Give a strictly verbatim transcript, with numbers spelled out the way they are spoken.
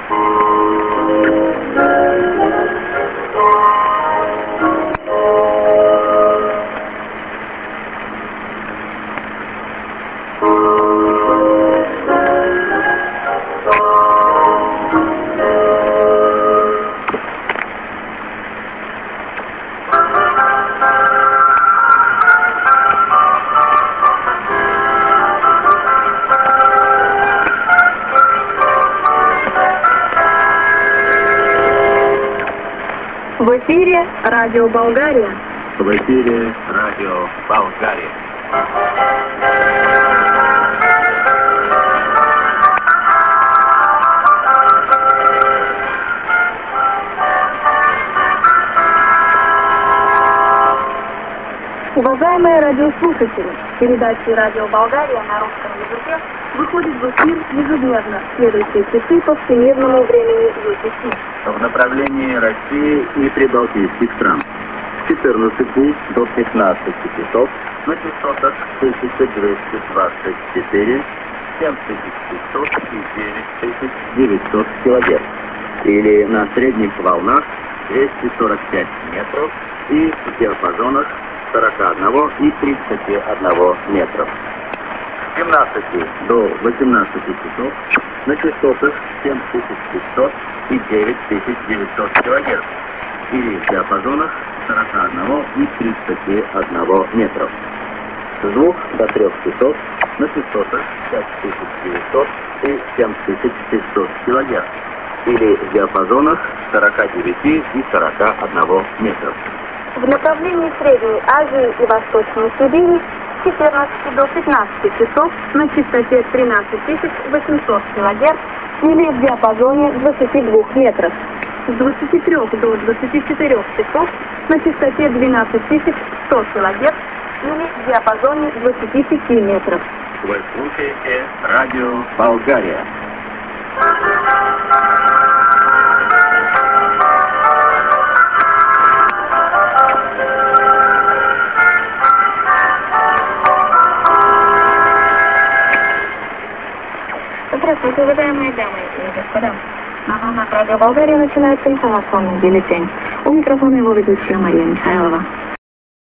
В эфире Радио Болгария. В эфире Радио Болгария. Уважаемые радиослушатели, передача «Радио Болгария» на русском языке выходит в эфир ежедневно в следующие часы по всемирному времени ю ти си. В направлении России и прибалтийских стран. С четырнадцати до пятнадцати часов на частотах тысяча двести двадцать четыре, семь тысяч пятьсот и девять тысяч девятьсот килогерц. Или на средних волнах двести сорок пять метров и в диапазонах сорок один и тридцать один метров. С семнадцати до восемнадцати часов на частотах семь тысяч пятьсот и девять тысяч девятьсот килогерц. Или в диапазонах сорок один и тридцать один метров. С двух до трех часов на частотах пять тысяч девятьсот и семь тысяч пятьсот килогерц. Или в диапазонах сорок девять и сорок один метров. В направлении Средней Азии и Восточной Сибири с четырнадцати до пятнадцати часов на частоте тринадцать тысяч восемьсот килогерц или в диапазоне двадцати двух метров. С двадцати трёх до двадцати четырёх часов на частоте двенадцать тысяч сто килогерц или в диапазоне двадцати пяти метров. Вы слушаете Радио Болгария. Здравствуйте, уважаемые дамы и господа. На волнах Радио Болгария начинается информационный бюллетень. У микрофона его ведущая Мария Михайлова.